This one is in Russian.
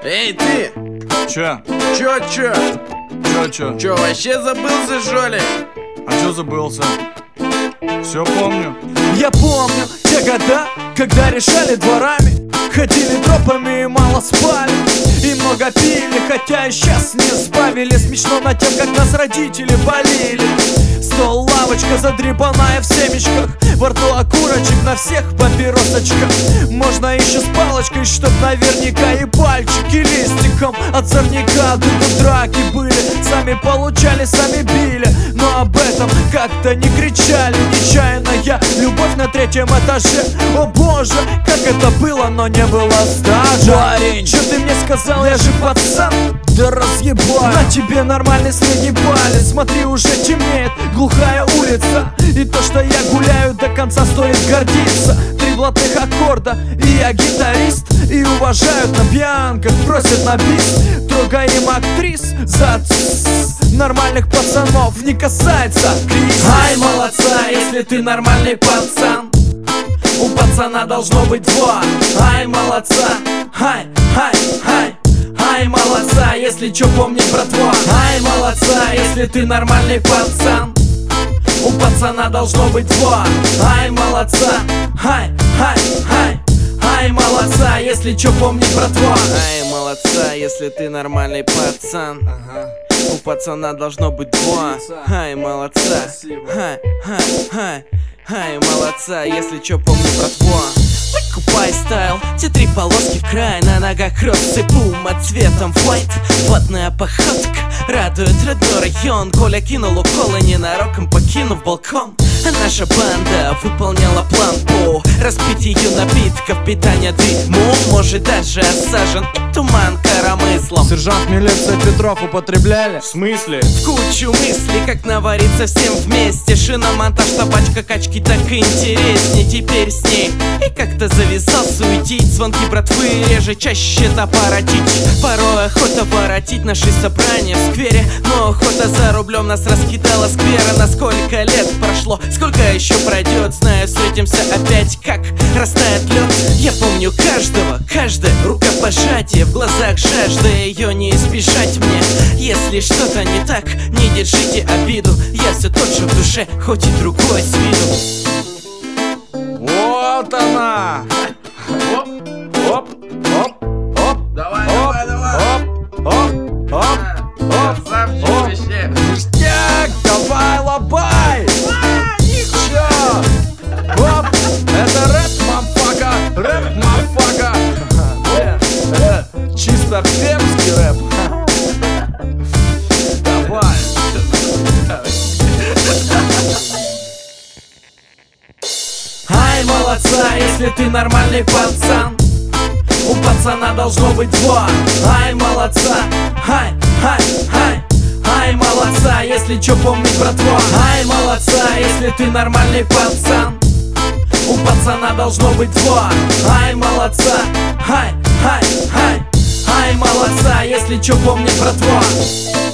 Эй, ты! Чё? Чё, вообще забылся, что ли? А чё забылся? Все помню. Я помню те года, когда решали дворами, ходили тропами и мало спали, и много пили, хотя и сейчас не сбавили. Смешно над тем, как нас родители болели. Стол, лавочка задрипанная в семечках, во рту окурочек, на всех папиросочках. Можно еще с палочкой, чтоб наверняка и пальчики листиком от сорняка. Тут драки были, сами получали, сами били, но об этом как-то не кричали. Нечаянная любовь на третьем этаже. О боже, как это было, но не было стажа. Парень, что ты мне сказал, я же пацан? Да разъебай, на тебе нормальный средний палец. Смотри, уже темнеет, глухая улица, и то, что я гуляю до конца, стоит гордиться. 3 блатных аккорда, и я гитарист, и уважают на пьянках, просят на бис. Трогаем актрис за нормальных пацанов не касается кризис. Ай, молодца, если ты нормальный пацан, у пацана должно быть 2. Ай, молодца, ай, ай, ай. Ай, молодца, если чё, помни, братва. Ай, молодца, если ты нормальный пацан, у пацана должно быть 2. Ай, молодца, ай, ай, ай. Ай, молодца, если чё, помни, братва. Ай, молодца, если ты нормальный пацан, у пацана должно быть 2. Ай, молодца, ай, ай, ай. Ай, молодца, если чё, помни, братва. Купай стайл, те 3 полоски в край, на ногах кроссы, бум, от цветом white. Плотная походка радует родной район. Коля кинул уколы, ненароком покинув балкон. А наша банда выполняла план по распитию напитков, питания дымом, может даже осажен и туман коромыслом. Сержант милиции Петров употребляли? В смысле? В кучу мыслей, как навариться всем вместе. Шиномонтаж, табачка, качки, так интересней теперь с ней. И как-то завязался уйти, звонки братвы реже, чаще топоротить. Порой охота воротить наши собрания в сквере, но охота за рублем нас раскидала сквера. На сколько лет прошло, сколько еще пройдет, знаю, встретимся опять, как растает лед. Я помню каждого, каждое рукопожатие, в глазах жажда, ее не избежать мне. Если что-то не так, не держите обиду, я все тот же в душе, хоть и другой с виду. Вот она! Оп, оп, оп, оп. Давай, оп, давай, давай. Оп, оп, оп, оп, Красавчик оп. вообще. Ништяк, давай, лобай! Чё? Оп, это рэп, мамфака, рэп, мамфака. Это чисто пермский рэп. Давай. Ай, молодца, если ты нормальный пацан, у пацана должно быть 2. Ай, молодца, ай, ай, ай. Ай, молодца, если чё, помни, братва. Ай, молодца, если ты нормальный пацан, у пацана должно быть 2. Ай, молодца, ай, ай, ай. Ай, молодца, если чё, помни, братва.